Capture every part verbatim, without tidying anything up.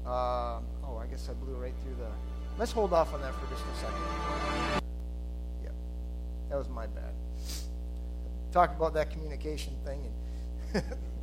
Uh, oh, I guess I blew right through the... Let's hold off on that for just a second. Yeah, that was my bad. Talk about that communication thing. And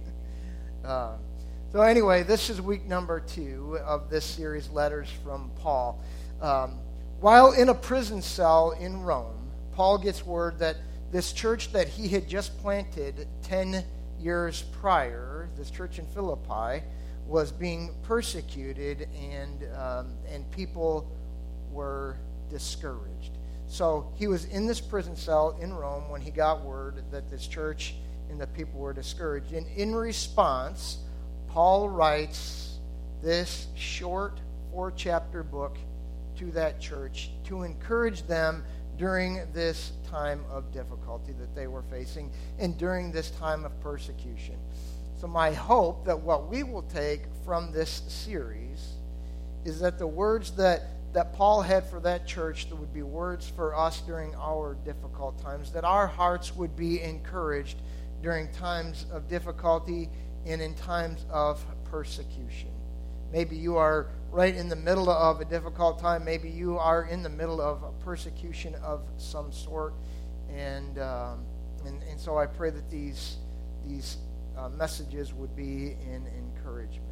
uh, so anyway, this is week number two of this series, Letters from Paul. Um, while in a prison cell in Rome, Paul gets word that this church that he had just planted ten years prior, this church in Philippi, was being persecuted, and um, and people were discouraged. So he was in this prison cell in Rome when he got word that this church and the people were discouraged. And in response, Paul writes this short four-chapter book to that church to encourage them during this time of difficulty that they were facing and during this time of persecution. So my hope that what we will take from this series is that the words that, that Paul had for that church, that would be words for us during our difficult times, that our hearts would be encouraged during times of difficulty and in times of persecution. Maybe you are right in the middle of a difficult time. Maybe you are in the middle of a persecution of some sort. And um, and, and so I pray that these these uh, messages would be an encouragement.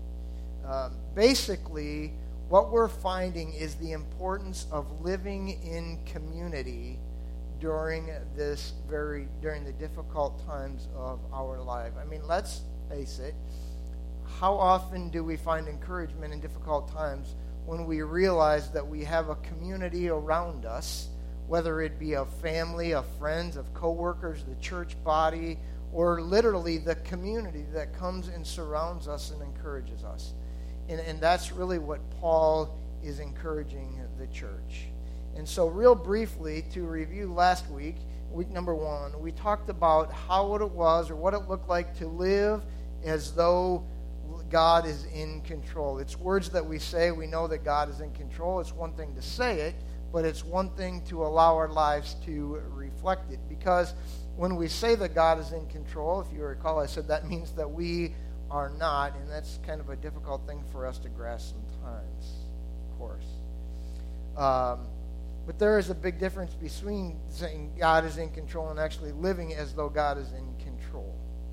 Um, basically, what we're finding is the importance of living in community during this very during the difficult times of our life. I mean, let's face it. How often do we find encouragement in difficult times when we realize that we have a community around us, whether it be of family, of friends, of coworkers, the church body, or literally the community that comes and surrounds us and encourages us? And, and that's really what Paul is encouraging the church. And so real briefly, to review last week, week number one, we talked about how it was or what it looked like to live as though God is in control. It's words that we say. We know that God is in control. It's one thing to say it, but it's one thing to allow our lives to reflect it. Because when we say that God is in control, if you recall, I said that means that we are not, and that's kind of a difficult thing for us to grasp sometimes, of course. Um, but there is a big difference between saying God is in control and actually living as though God is in control.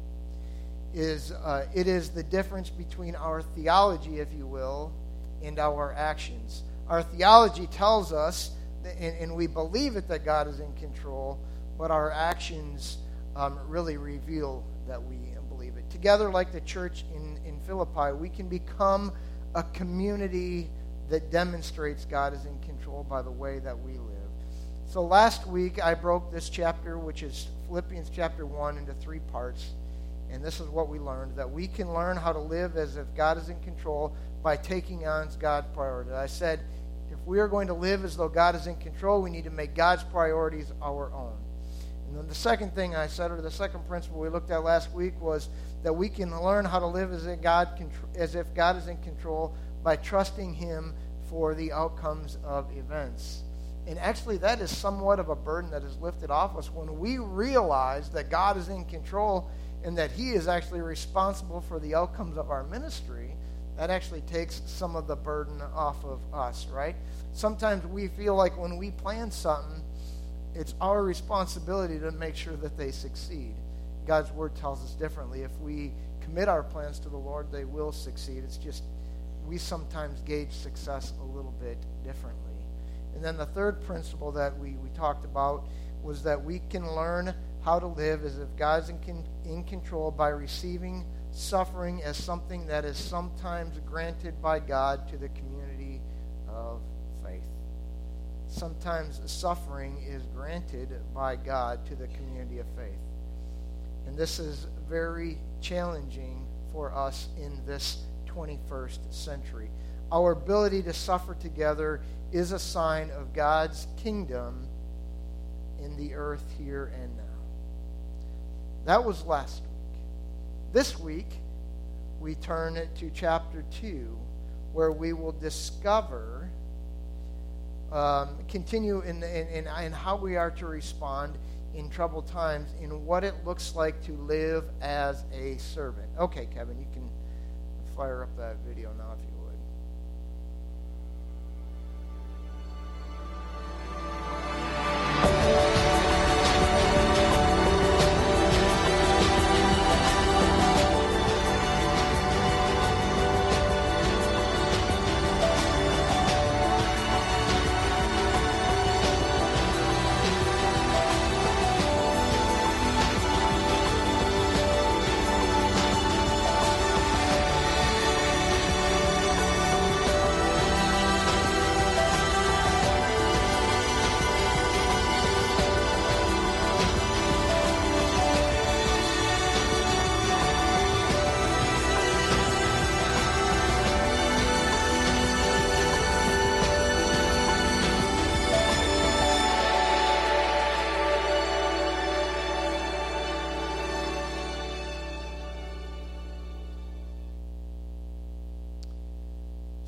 Is uh, it is the difference between our theology, if you will, and our actions. Our theology tells us, that, and, and we believe it, that God is in control, but our actions um, really reveal that we believe it. Together, like the church in, in Philippi, we can become a community that demonstrates God is in control by the way that we live. So last week, I broke this chapter, which is Philippians chapter one, into three parts. And this is what we learned, that we can learn how to live as if God is in control by taking on God's priority. I said, if we are going to live as though God is in control, we need to make God's priorities our own. And then the second thing I said, or the second principle we looked at last week, was that we can learn how to live as if God, as if God is in control by trusting Him for the outcomes of events. And actually, that is somewhat of a burden that is lifted off us when we realize that God is in control and that He is actually responsible for the outcomes of our ministry. That actually takes some of the burden off of us, right? Sometimes we feel like when we plan something, it's our responsibility to make sure that they succeed. God's Word tells us differently. If we commit our plans to the Lord, they will succeed. It's just we sometimes gauge success a little bit differently. And then the third principle that we, we talked about was that we can learn how to live as if God's in, con- in control by receiving suffering as something that is sometimes granted by God to the community of faith. Sometimes suffering is granted by God to the community of faith. And this is very challenging for us in this twenty-first century. Our ability to suffer together is a sign of God's kingdom in the earth here and now. That was last week. This week, we turn to chapter two, where we will discover, um, continue in, in, in, in how we are to respond in troubled times, in what it looks like to live as a servant. Okay, Kevin, you can fire up that video now if you would.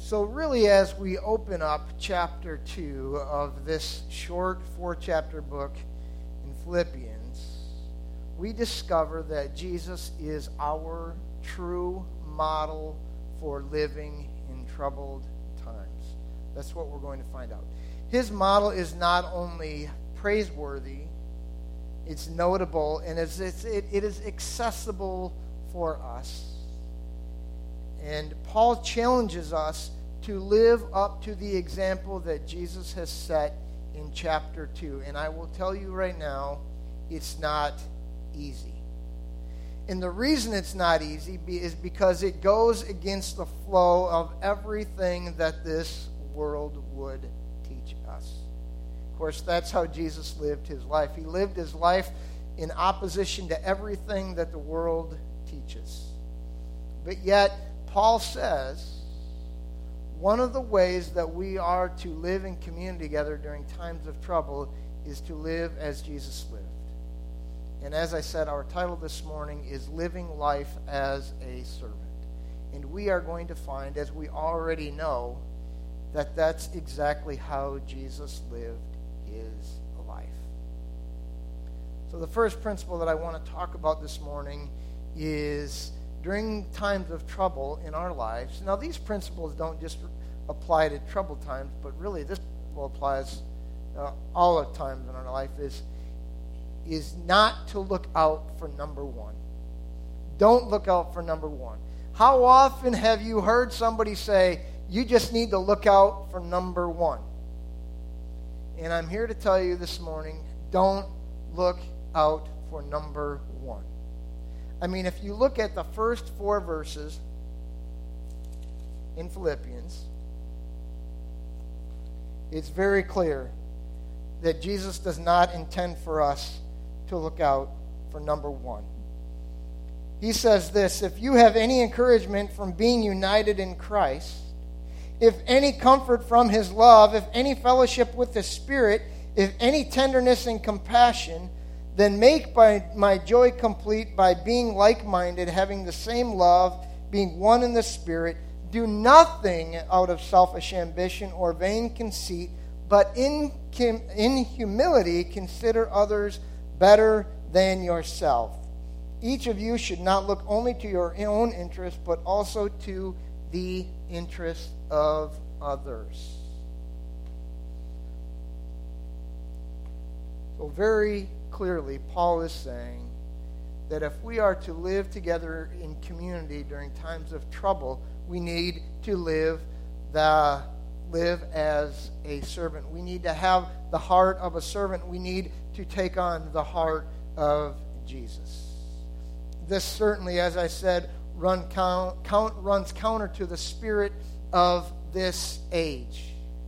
So really, as we open up chapter two of this short four-chapter book in Philippians, we discover that Jesus is our true model for living in troubled times. That's what we're going to find out. His model is not only praiseworthy, it's notable, and it's, it's, it, it is accessible for us. And Paul challenges us to live up to the example that Jesus has set in chapter two. And I will tell you right now, it's not easy. And the reason it's not easy is because it goes against the flow of everything that this world would teach us. Of course, that's how Jesus lived his life. He lived his life in opposition to everything that the world teaches. But yet, Paul says, one of the ways that we are to live in community together during times of trouble is to live as Jesus lived. And as I said, our title this morning is Living Life as a Servant. And we are going to find, as we already know, that that's exactly how Jesus lived his life. So the first principle that I want to talk about this morning is during times of trouble in our lives. Now, these principles don't just apply to troubled times, but really this principle applies uh, all the times in our life, is, is not to look out for number one. Don't look out for number one. How often have you heard somebody say, you just need to look out for number one? And I'm here to tell you this morning, don't look out for number one. I mean, if you look at the first four verses in Philippians, it's very clear that Jesus does not intend for us to look out for number one. He says this, if you have any encouragement from being united in Christ, if any comfort from his love, if any fellowship with the Spirit, if any tenderness and compassion, then make by my joy complete by being like-minded, having the same love, being one in the Spirit. Do nothing out of selfish ambition or vain conceit, but in, in humility consider others better than yourself. Each of you should not look only to your own interest, but also to the interest of others. So very clearly, Paul is saying that if we are to live together in community during times of trouble, we need to live the live as a servant. We need to have the heart of a servant. We need to take on the heart of Jesus. This certainly, as I said, run count, count, runs counter to the spirit of this age.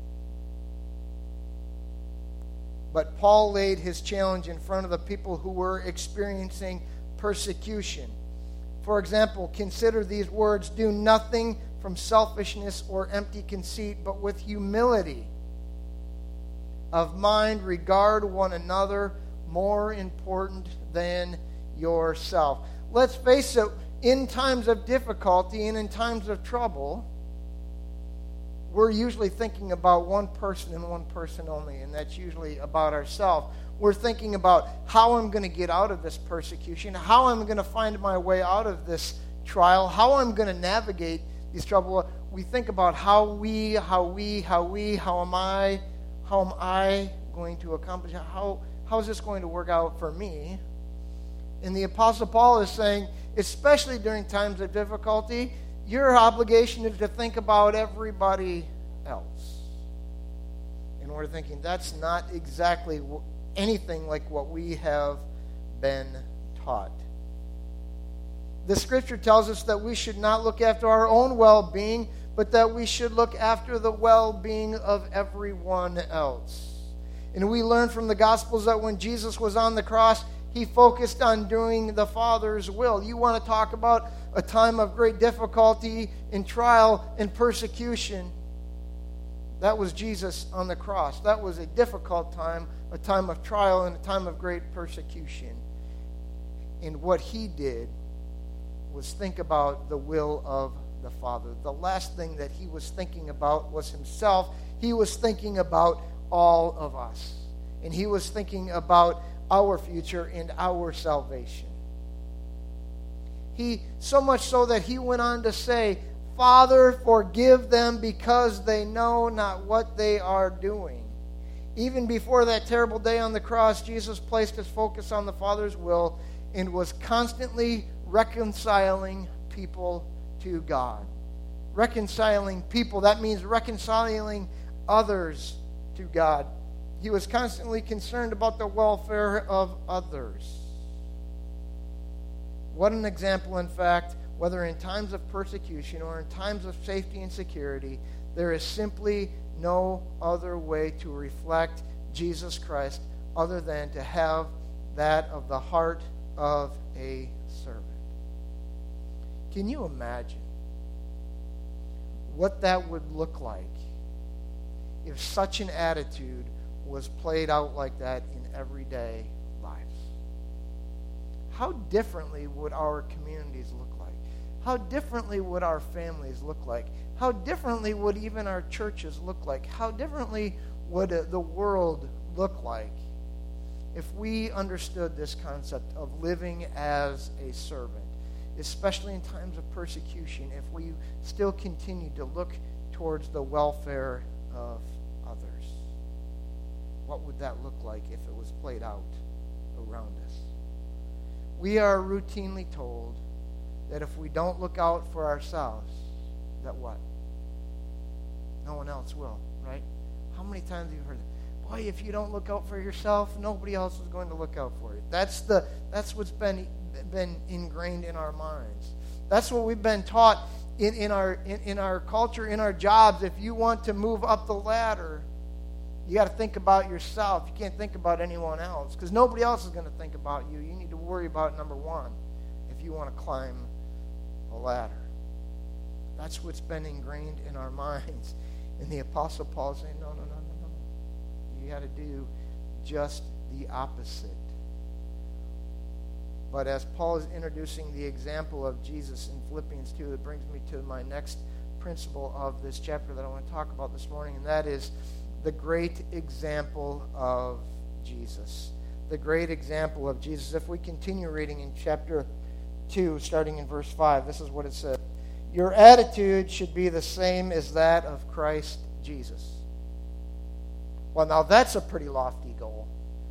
But Paul laid his challenge in front of the people who were experiencing persecution. For example, consider these words, do nothing from selfishness or empty conceit, but with humility of mind regard one another more important than yourself. Let's face it, in times of difficulty and in times of trouble, we're usually thinking about one person and one person only, and that's usually about ourselves. We're thinking about how I'm going to get out of this persecution, how I'm going to find my way out of this trial, how I'm going to navigate these trouble. We think about how we, how we, how we, how am I, how am I going to accomplish, how, how is this going to work out for me? And the Apostle Paul is saying, especially during times of difficulty, your obligation is to think about everybody else. And we're thinking that's not exactly anything like what we have been taught. The Scripture tells us that we should not look after our own well-being, but that we should look after the well-being of everyone else. And we learn from the Gospels that when Jesus was on the cross, he focused on doing the Father's will. You want to talk about a time of great difficulty and trial and persecution. That was Jesus on the cross. That was a difficult time, a time of trial and a time of great persecution. And what he did was think about the will of the Father. The last thing that he was thinking about was himself. He was thinking about all of us. And he was thinking about our future and our salvation. He, so much so that he went on to say, Father, forgive them because they know not what they are doing. Even before that terrible day on the cross, Jesus placed his focus on the Father's will and was constantly reconciling people to God. Reconciling people, that means reconciling others to God. He was constantly concerned about the welfare of others. What an example, in fact, whether in times of persecution or in times of safety and security, there is simply no other way to reflect Jesus Christ other than to have that of the heart of a servant. Can you imagine what that would look like if such an attitude was played out like that in everyday lives? How differently would our communities look like? How differently would our families look like? How differently would even our churches look like? How differently would the world look like if we understood this concept of living as a servant, especially in times of persecution, if we still continue to look towards the welfare of others? What would that look like if it was played out around us? We are routinely told that if we don't look out for ourselves, that what? No one else will, right? How many times have you heard that? Boy, if you don't look out for yourself, nobody else is going to look out for you. That's the that's what's been been ingrained in our minds. That's what we've been taught in, in our in, in our culture, in our jobs. If you want to move up the ladder, you got to think about yourself. You can't think about anyone else because nobody else is going to think about you. You need to worry about number one if you want to climb a ladder. That's what's been ingrained in our minds. And the Apostle Paul is saying, no, no, no, no, no. You got to do just the opposite. But as Paul is introducing the example of Jesus in Philippians two, it brings me to my next principle of this chapter that I want to talk about this morning, and that is the great example of Jesus. The great example of Jesus. If we continue reading in chapter two, starting in verse five, this is what it says. Your attitude should be the same as that of Christ Jesus. Well, now that's a pretty lofty goal.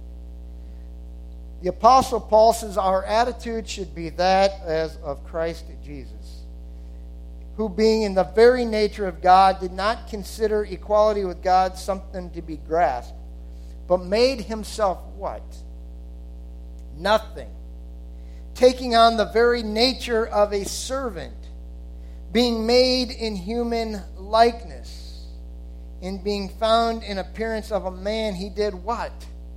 The Apostle Paul says our attitude should be that as of Christ Jesus, who being in the very nature of God did not consider equality with God something to be grasped, but made himself what? Nothing. Taking on the very nature of a servant, being made in human likeness, and being found in appearance of a man, he did what?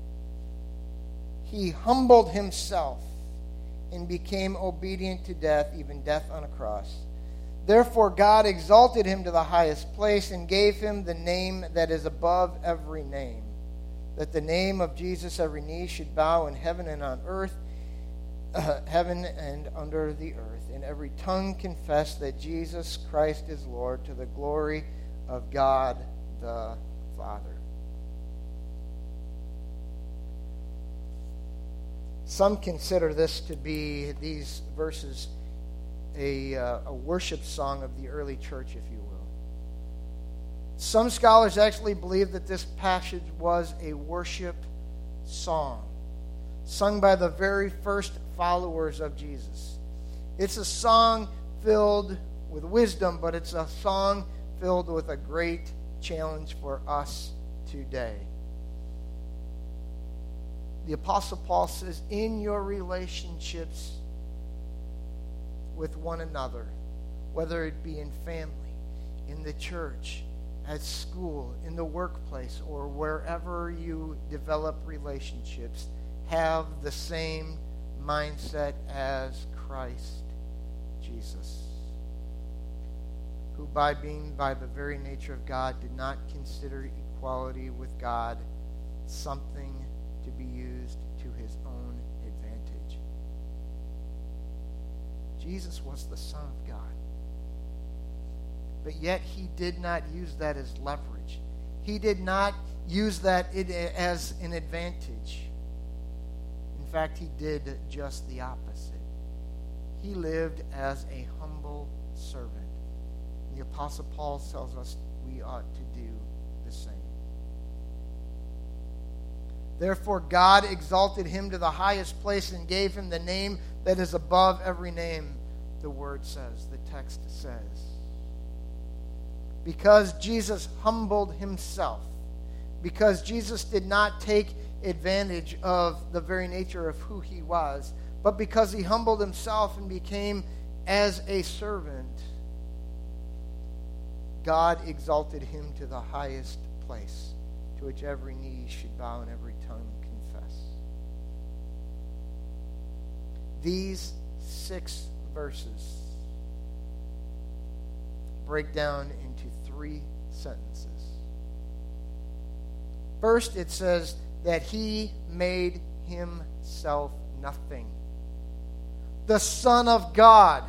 He humbled himself and became obedient to death, even death on a cross. Therefore God exalted him to the highest place and gave him the name that is above every name, that the name of Jesus every knee should bow in heaven and on earth, uh, heaven and under the earth, and every tongue confess that Jesus Christ is Lord, to the glory of God the Father. Some consider this to be, these verses, a, uh, a worship song of the early church, if you will. Some scholars actually believe that this passage was a worship song sung by the very first followers of Jesus. It's a song filled with wisdom, but it's a song filled with a great challenge for us today. The Apostle Paul says, in your relationships with one another, whether it be in family, in the church, at school, in the workplace, or wherever you develop relationships, have the same mindset as Christ Jesus, who by being by the very nature of God did not consider equality with God something to be used to his own advantage. Jesus was the Son of God. but yet he did not use that as leverage. He did not use that as an advantage. In fact, he did just the opposite. He lived as a humble servant. The Apostle Paul tells us we ought to do the same. Therefore, God exalted him to the highest place and gave him the name that is above every name, the word says, the text says. Because Jesus humbled himself, because Jesus did not take advantage of the very nature of who he was, but because he humbled himself and became as a servant, God exalted him to the highest place, to which every knee should bow and every tongue confess. These six verses break down into three sentences. First, it says that he made himself nothing. The Son of God,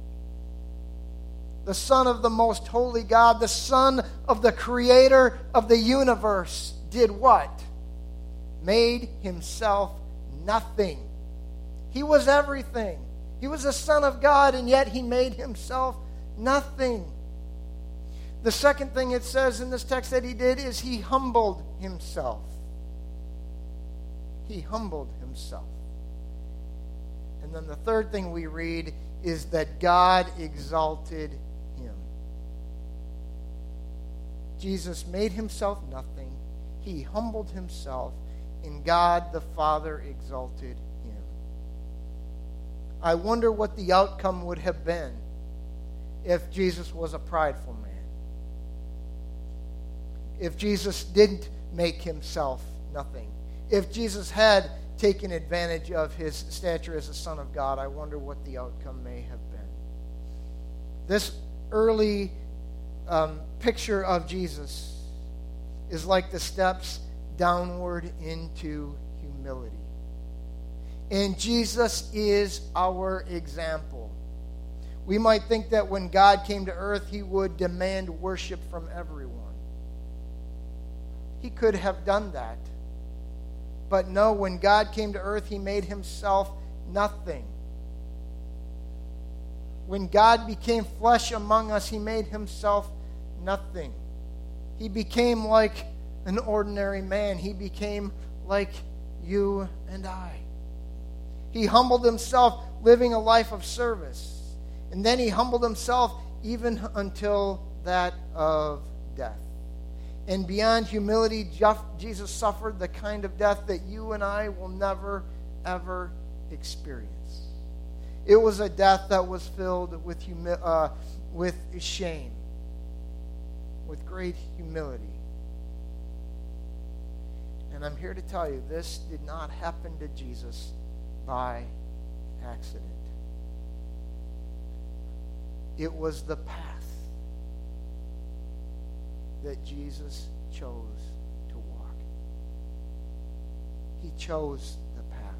the Son of the most holy God, the Son of the Creator of the universe, did what? Made himself nothing. He was everything. He was the Son of God, and yet he made himself nothing. The second thing it says in this text that he did is he humbled himself. He humbled himself. And then the third thing we read is that God exalted him. Jesus made himself nothing. He humbled himself, and God the Father exalted him. I wonder what the outcome would have been if Jesus was a prideful man. If Jesus didn't make himself nothing. If Jesus had taken advantage of his stature as a Son of God, I wonder what the outcome may have been. This early um, picture of Jesus is like the steps downward into humility. And Jesus is our example. We might think that when God came to earth, he would demand worship from everyone. He could have done that. But no, when God came to earth, he made himself nothing. When God became flesh among us, he made himself nothing. He became like an ordinary man. He became like you and I. He humbled himself, living a life of service. And then he humbled himself even until that of death. And beyond humility, Jesus suffered the kind of death that you and I will never, ever experience. It was a death that was filled with humi- uh, with shame, with great humility. And I'm here to tell you, this did not happen to Jesus by accident. It was the path that Jesus chose to walk. He chose the path.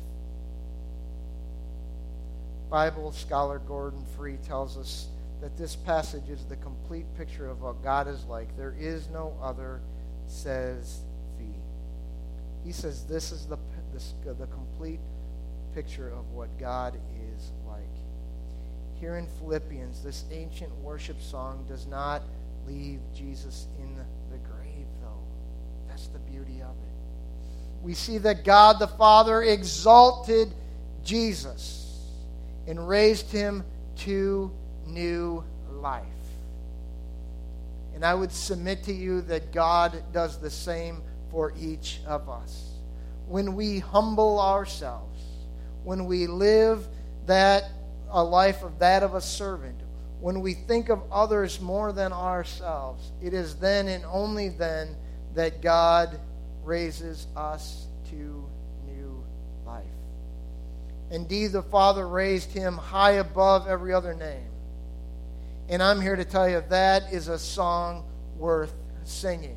Bible scholar Gordon Free tells us that this passage is the complete picture of what God is like. There is no other, says Fee. He says this is the, this, the complete picture of what God is like. Here in Philippians, this ancient worship song does not leave Jesus in the grave, though. That's the beauty of it. We see that God the Father exalted Jesus and raised him to new life. And I would submit to you that God does the same for each of us. When we humble ourselves, when we live that a life of that of a servant, when we think of others more than ourselves, it is then and only then that God raises us to new life. Indeed, the Father raised him high above every other name. And I'm here to tell you that is a song worth singing.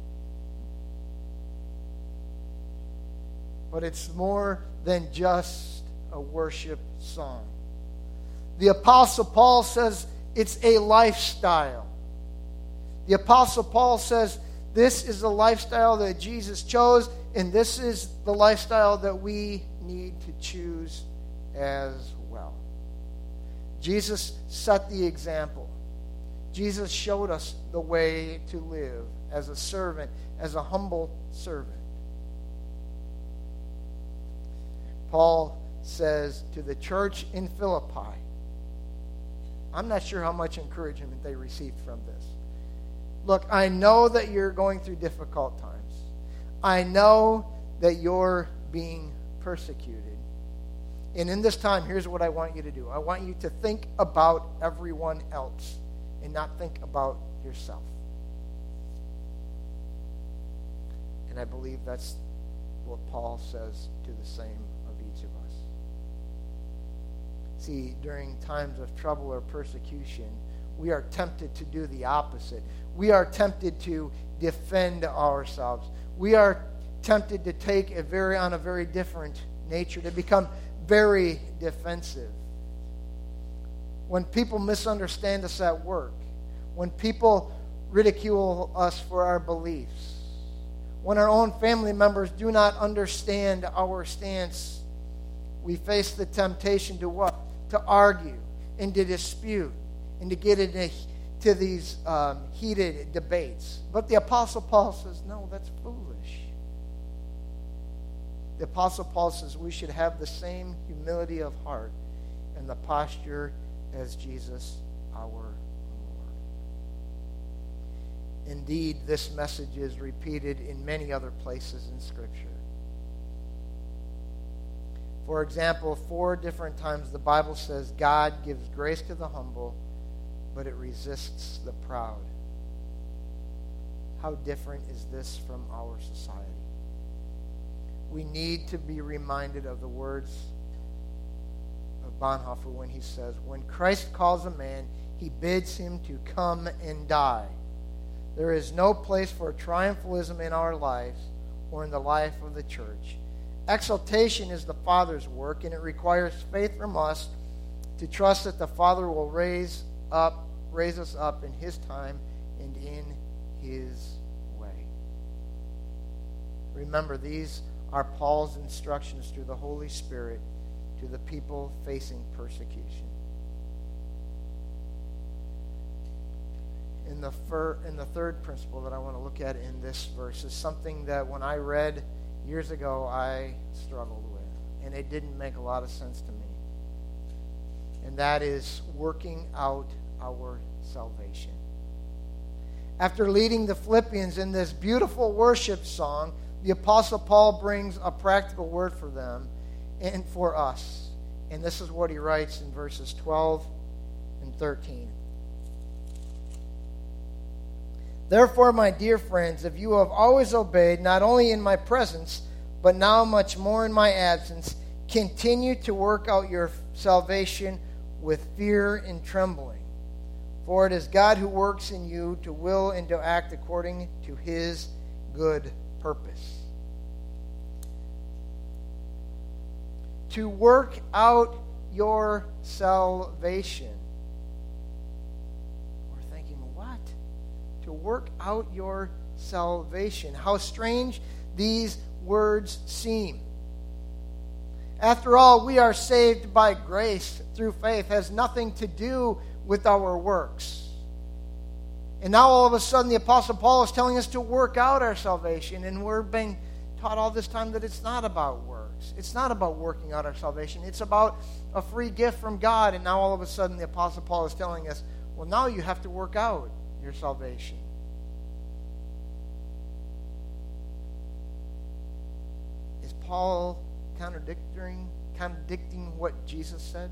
But it's more than just a worship song. The Apostle Paul says it's a lifestyle. The Apostle Paul says this is the lifestyle that Jesus chose, and this is the lifestyle that we need to choose as well. Jesus set the example. Jesus showed us the way to live as a servant, as a humble servant. Paul says to the church in Philippi, I'm not sure how much encouragement they received from this. Look, I know that you're going through difficult times. I know that you're being persecuted. And in this time, here's what I want you to do. I want you to think about everyone else and not think about yourself. And I believe that's what Paul says to the same of each of us. See, during times of trouble or persecution, we are tempted to do the opposite. We are tempted to defend ourselves. We are tempted to take a very on a very different nature, to become very defensive. When people misunderstand us at work, when people ridicule us for our beliefs, when our own family members do not understand our stance, we face the temptation to what? To argue and to dispute and to get into to these um, heated debates. But the Apostle Paul says, no, that's foolish. The Apostle Paul says we should have the same humility of heart and the posture as Jesus our Lord. Indeed, this message is repeated in many other places in Scripture. For example, four different times the Bible says God gives grace to the humble, but it resists the proud. How different is this from our society? We need to be reminded of the words of Bonhoeffer when he says, when Christ calls a man, he bids him to come and die. There is no place for triumphalism in our lives or in the life of the church. Exaltation is the Father's work, and it requires faith from us to trust that the Father will raise up, raise us up in His time and in His way. Remember, these are Paul's instructions through the Holy Spirit to the people facing persecution. In the, fir- in the third principle that I want to look at in this verse is something that when I read years ago I struggled with, and it didn't make a lot of sense to me. And that is working out our salvation. After leading the Philippians in this beautiful worship song, the Apostle Paul brings a practical word for them and for us. And this is what he writes in verses twelve and thirteen. Therefore, my dear friends, if you have always obeyed, not only in my presence, but now much more in my absence, continue to work out your salvation with fear and trembling. For it is God who works in you to will and to act according to His good purpose. To work out your salvation. We're thinking, what? To work out your salvation. How strange these words seem. After all, we are saved by grace through faith. It has nothing to do with our works. And now all of a sudden the Apostle Paul is telling us to work out our salvation, and we're being taught all this time that it's not about works. It's not about working out our salvation. It's about a free gift from God, and now all of a sudden the Apostle Paul is telling us, well, now you have to work out your salvation. Is Paul contradicting, contradicting what Jesus said?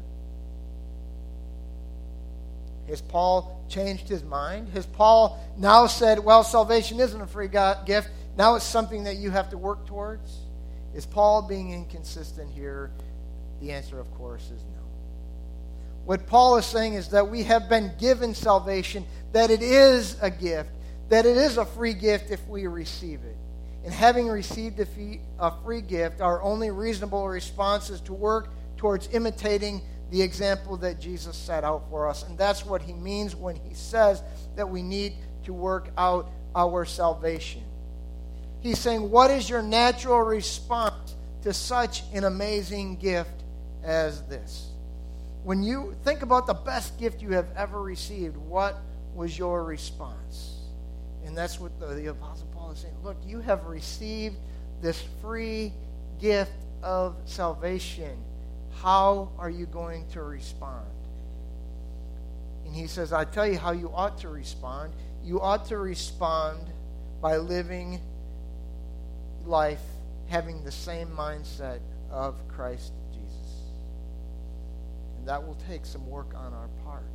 Has Paul changed his mind? Has Paul now said, well, salvation isn't a free gift, now it's something that you have to work towards? Is Paul being inconsistent here? The answer, of course, is no. What Paul is saying is that we have been given salvation, that it is a gift, that it is a free gift if we receive it. And having received a, fee, a free gift, our only reasonable response is to work towards imitating the example that Jesus set out for us. And that's what he means when he says that we need to work out our salvation. He's saying, what is your natural response to such an amazing gift as this? When you think about the best gift you have ever received, what was your response? And that's what the, the Apostle Paul is saying. Look, you have received this free gift of salvation. How are you going to respond? And he says, I tell you how you ought to respond. You ought to respond by living life having the same mindset of Christ Jesus. And that will take some work on our part.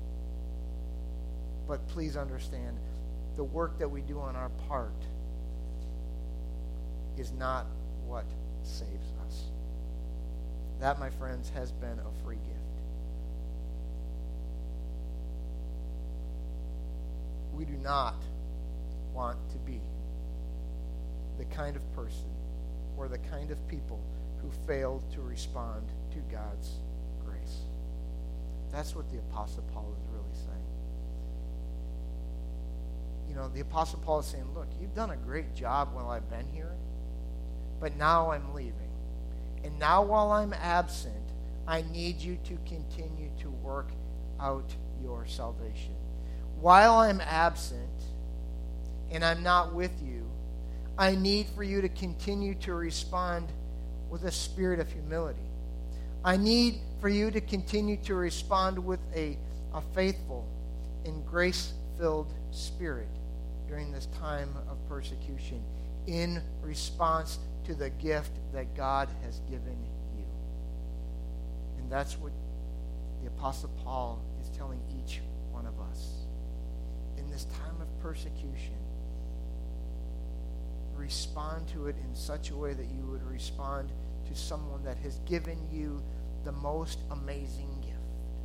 But please understand, the work that we do on our part is not what saves us. That, my friends, has been a free gift. We do not want to be the kind of person or the kind of people who fail to respond to God's grace. That's what the Apostle Paul is really saying. You know, the Apostle Paul is saying, look, you've done a great job while I've been here, but now I'm leaving. And now while I'm absent, I need you to continue to work out your salvation. While I'm absent and I'm not with you, I need for you to continue to respond with a spirit of humility. I need for you to continue to respond with a, a faithful and grace-filled spirit during this time of persecution in response to the gift that God has given you. And that's what the Apostle Paul is telling each one of us. In this time of persecution, respond to it in such a way that you would respond to someone that has given you the most amazing gift.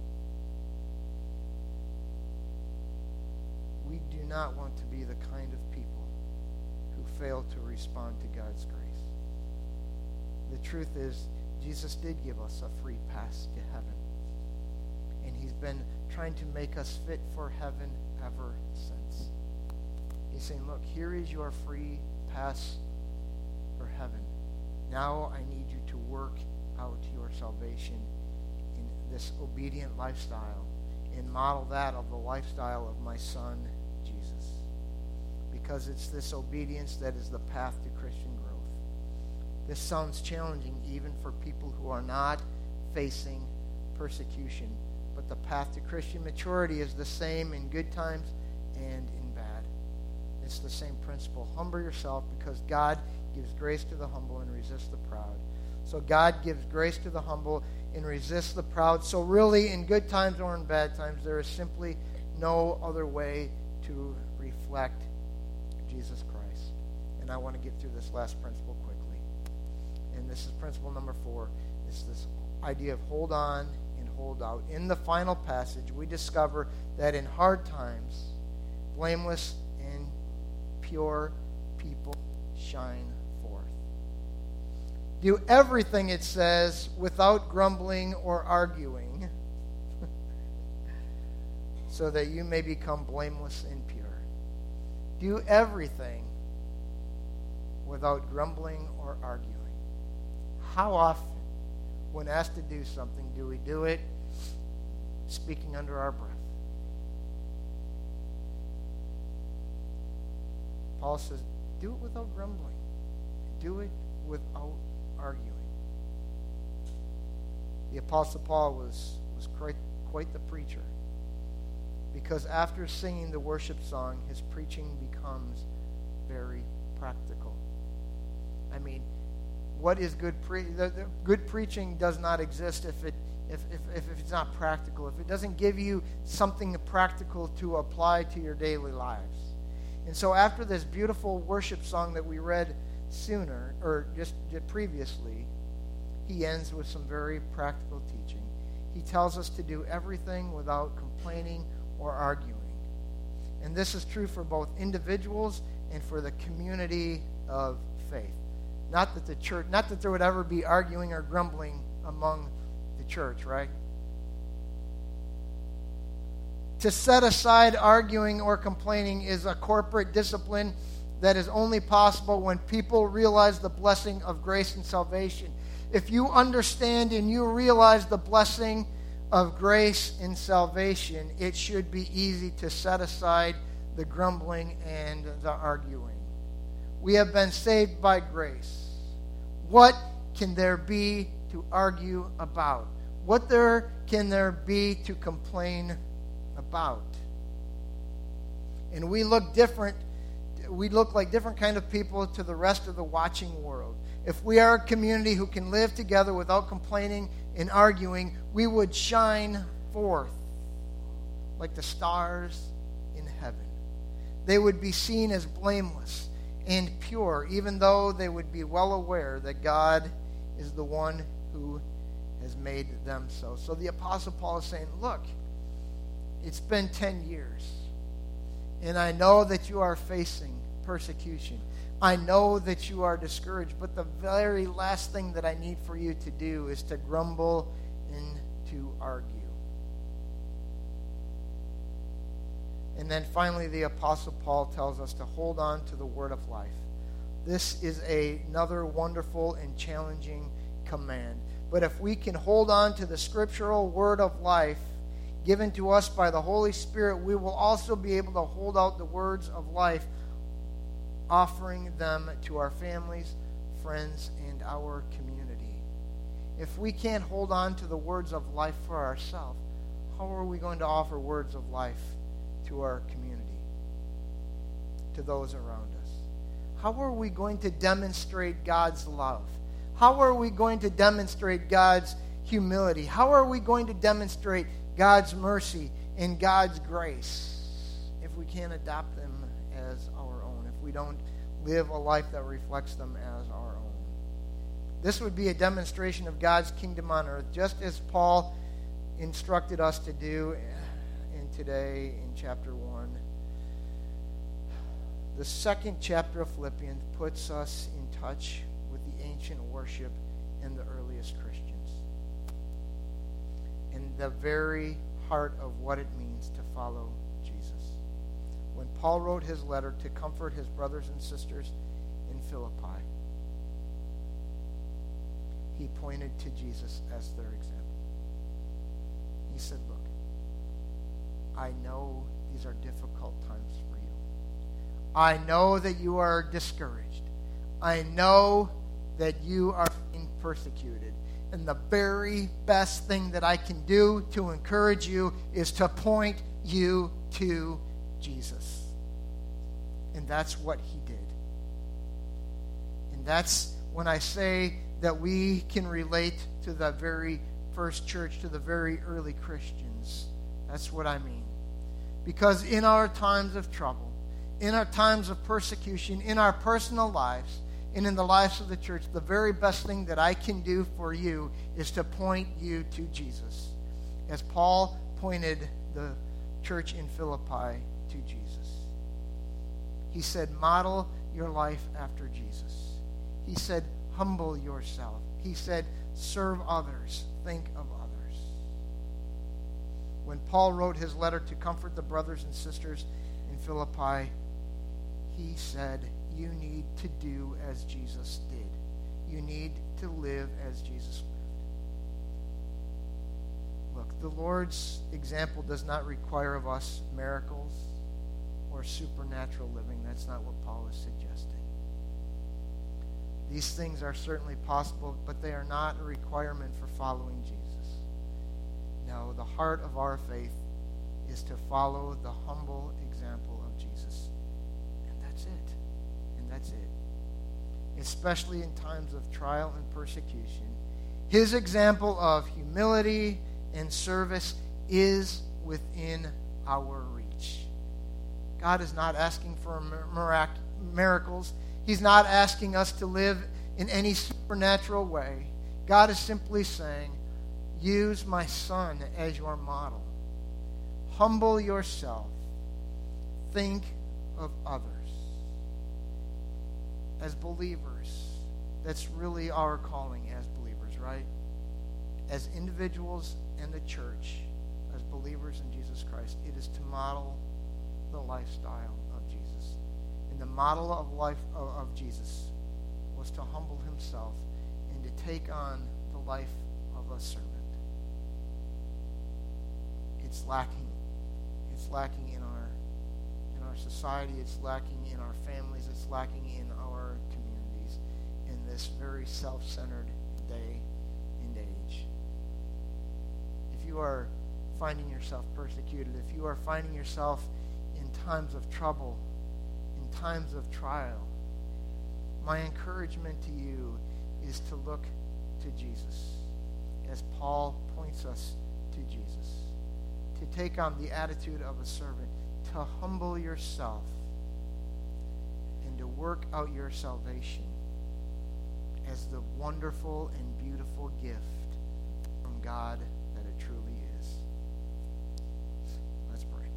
We do not want to be the kind of people who fail to respond to God's grace. The truth is, Jesus did give us a free pass to heaven. And he's been trying to make us fit for heaven ever since. He's saying, look, here is your free pass for heaven. Now I need you to work out your salvation in this obedient lifestyle and model that of the lifestyle of my son, Jesus. Because it's this obedience that is the path to Christian growth. This sounds challenging even for people who are not facing persecution. But the path to Christian maturity is the same in good times and in bad. It's the same principle. Humble yourself because God gives grace to the humble and resists the proud. So God gives grace to the humble and resists the proud. So really, in good times or in bad times, there is simply no other way to reflect Jesus Christ. And I want to get through this last principle quickly. And this is principle number four. It's this idea of hold on and hold out. In the final passage, we discover that in hard times, blameless and pure people shine forth. Do everything, it says, without grumbling or arguing, so that you may become blameless and pure. Do everything without grumbling or arguing. How often, when asked to do something, do we do it speaking under our breath? Paul says, do it without grumbling. Do it without arguing. The Apostle Paul was, was quite, quite the preacher. Because after singing the worship song, his preaching becomes very practical. I mean, what is good pre- the, the good preaching does not exist if it if, if, if it's not practical, if it doesn't give you something practical to apply to your daily lives. And so after this beautiful worship song that we read sooner, or just previously, he ends with some very practical teaching. He tells us to do everything without complaining or arguing. And this is true for both individuals and for the community of faith. Not that the church, not that there would ever be arguing or grumbling among the church, right? To set aside arguing or complaining is a corporate discipline that is only possible when people realize the blessing of grace and salvation. If you understand and you realize the blessing of grace and salvation, it should be easy to set aside the grumbling and the arguing. We have been saved by grace. What can there be to argue about? What there can there be to complain about? And we look different. We look like different kind of people to the rest of the watching world. If we are a community who can live together without complaining and arguing, we would shine forth like the stars in heaven. They would be seen as blameless and pure, even though they would be well aware that God is the one who has made them so. So the Apostle Paul is saying, look, it's been ten years, and I know that you are facing persecution. I know that you are discouraged, but the very last thing that I need for you to do is to grumble and to argue. And then finally, the Apostle Paul tells us to hold on to the word of life. This is a, another wonderful and challenging command. But if we can hold on to the scriptural word of life given to us by the Holy Spirit, we will also be able to hold out the words of life, offering them to our families, friends, and our community. If we can't hold on to the words of life for ourselves, how are we going to offer words of life to our community, to those around us? How are we going to demonstrate God's love? How are we going to demonstrate God's humility? How are we going to demonstrate God's mercy and God's grace if we can't adopt them as our own, if we don't live a life that reflects them as our own? This would be a demonstration of God's kingdom on earth, just as Paul instructed us to do in today in chapter one. The second chapter of Philippians puts us in touch with the ancient worship and the earliest Christians, and the very heart of what it means to follow Jesus. When Paul wrote his letter to comfort his brothers and sisters in Philippi, he pointed to Jesus as their example. He said, look, I know these are difficult times for you. I know that you are discouraged. I know that you are being persecuted. And the very best thing that I can do to encourage you is to point you to Jesus. And that's what he did. And that's when I say that we can relate to the very first church, to the very early Christians. That's what I mean. Because in our times of trouble, in our times of persecution, in our personal lives, and in the lives of the church, the very best thing that I can do for you is to point you to Jesus. As Paul pointed the church in Philippi to Jesus. He said, model your life after Jesus. He said, humble yourself. He said, serve others. Think of others. When Paul wrote his letter to comfort the brothers and sisters in Philippi, he said, you need to do as Jesus did. You need to live as Jesus lived. Look, the Lord's example does not require of us miracles or supernatural living. That's not what Paul is suggesting. These things are certainly possible, but they are not a requirement for following Jesus. No, the heart of our faith is to follow the humble example of Jesus. And that's it. And that's it. Especially in times of trial and persecution. His example of humility and service is within our reach. God is not asking for mirac- miracles. He's not asking us to live in any supernatural way. God is simply saying, use my son as your model. Humble yourself. Think of others. As believers, that's really our calling as believers, right? As individuals and the church, as believers in Jesus Christ, it is to model the lifestyle of Jesus. And the model of life of, of Jesus was to humble himself and to take on the life of a servant. It's lacking. It's lacking in our in our society. It's lacking in our families. It's lacking in our communities in this very self-centered day and age. If you are finding yourself persecuted, if you are finding yourself in times of trouble, in times of trial, my encouragement to you is to look to Jesus, as Paul points us to Jesus, to take on the attitude of a servant, to humble yourself, and to work out your salvation as the wonderful and beautiful gift from God that it truly is. Let's pray.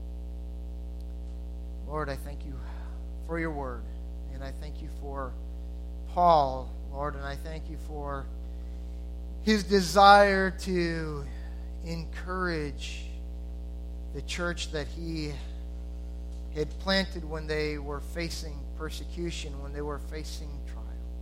Lord, I thank you for your word, and I thank you for Paul, Lord, and I thank you for his desire to encourage the church that he had planted when they were facing persecution, when they were facing trial.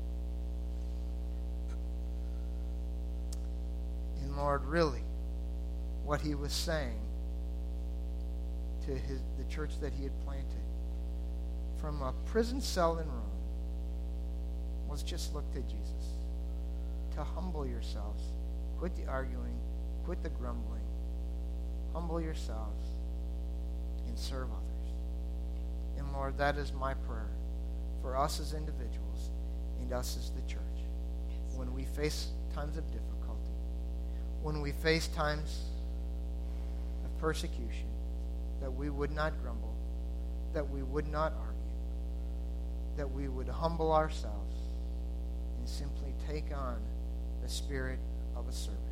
And Lord, really, what he was saying to his, the church that he had planted from a prison cell in Rome was just look to Jesus. To humble yourselves. Quit the arguing. Quit the grumbling. Humble yourselves and serve others. And Lord, that is my prayer for us as individuals and us as the church. When we face times of difficulty, when we face times of persecution, that we would not grumble, that we would not argue, that we would humble ourselves and simply take on the spirit of a servant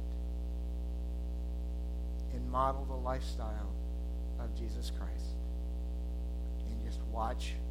and model the lifestyle of Jesus Christ, and just watch